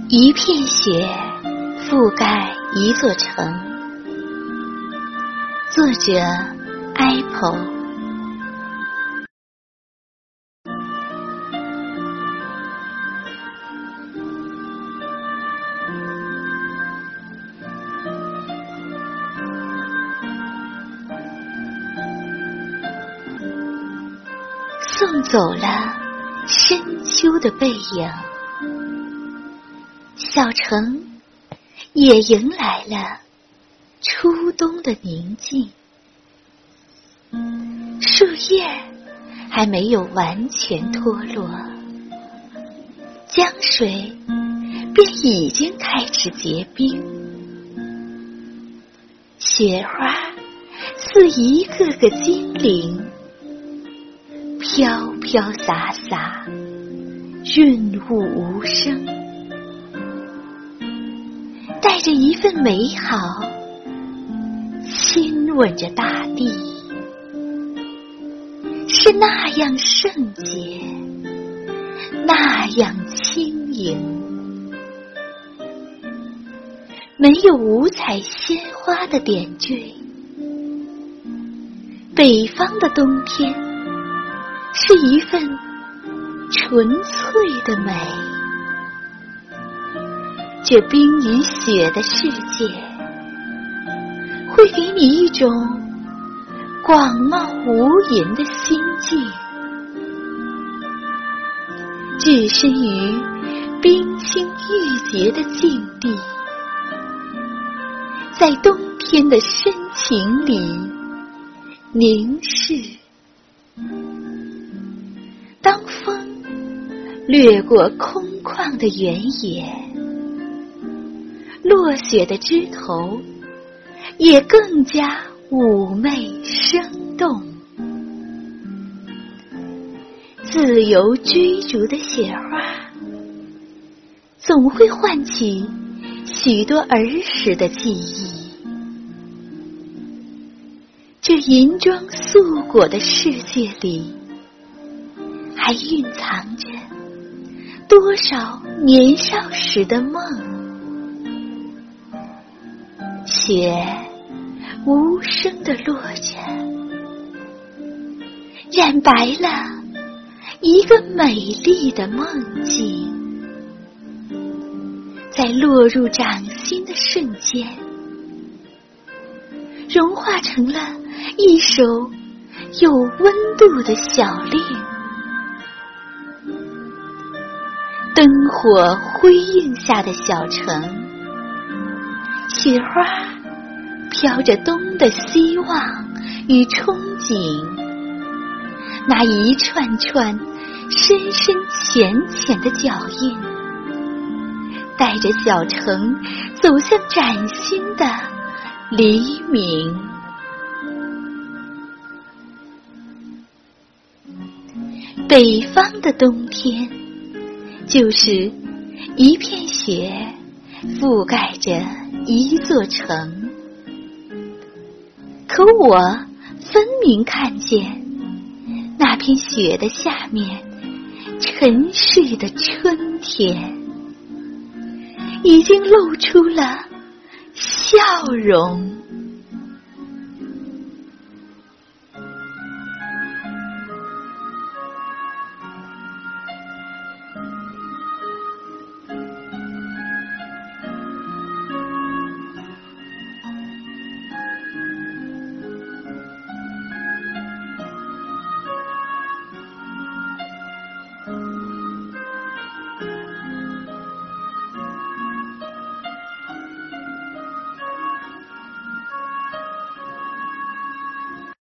一片雪覆盖一座城。作者Apple。送走了深秋的背影，小城也迎来了初冬的宁静。树叶还没有完全脱落，江水便已经开始结冰。雪花似一个个精灵，飘飘洒洒，润物无声，带着一份美好，亲吻着大地，是那样圣洁，那样轻盈。没有五彩鲜花的点缀，北方的冬天是一份纯粹的美。这冰与雪的世界会给你一种广袤无垠的心境，置身于冰清玉洁的境地，在冬天的深情里凝视。当风掠过空旷的原野，落雪的枝头也更加妩媚生动。自由追逐的雪花总会唤起许多儿时的记忆。这银装素裹的世界里，还蕴藏着多少年少时的梦。雪无声地落着，染白了一个美丽的梦境。在落入掌心的瞬间，融化成了一首有温度的小令。灯火辉映下的小城，雪花飘着冬的希望与憧憬，那一串串深深浅浅的脚印，带着小城走向崭新的黎明。北方的冬天就是一片雪覆盖着一座城，可我分明看见那片雪的下面沉睡的春天已经露出了笑容。